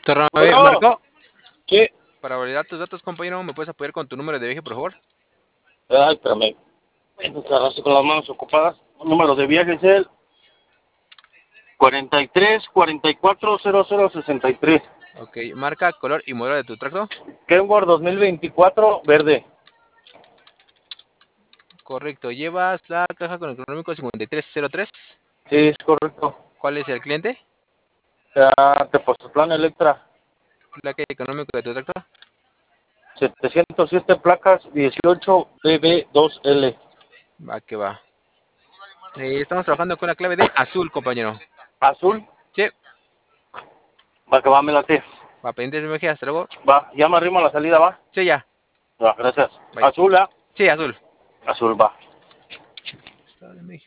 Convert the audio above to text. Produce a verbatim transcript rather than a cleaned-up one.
Tornavide, Bueno, marcó. sí. Para validar tus datos, compañero, ¿me puedes apoyar con tu número de viaje, por favor? Ay, espérame. Entonces, con las manos ocupadas. El número de viaje es el cuarenta y tres, cuarenta y cuatro, cero cero, sesenta y tres. Ok, marca, color y modelo de tu tracto. Kenworth dos mil veinticuatro, verde. Correcto, llevas la caja con el cronómetro cincuenta y tres cero tres. Sí, es correcto. ¿Cuál es el cliente? Ya, Tepoztlán Electra. Placa económico de tu tracto. setecientos siete placas, dieciocho B B dos L. Va que va. Eh, estamos trabajando con la clave de azul, compañero. Azul. Sí, Va que va, me late. va, pendiente de mi viaje, hasta luego. Va, ya me arrimo a la salida, va. Sí, ya. Va, gracias. Bye. Azul, ¿ah? Sí, azul. Azul, va.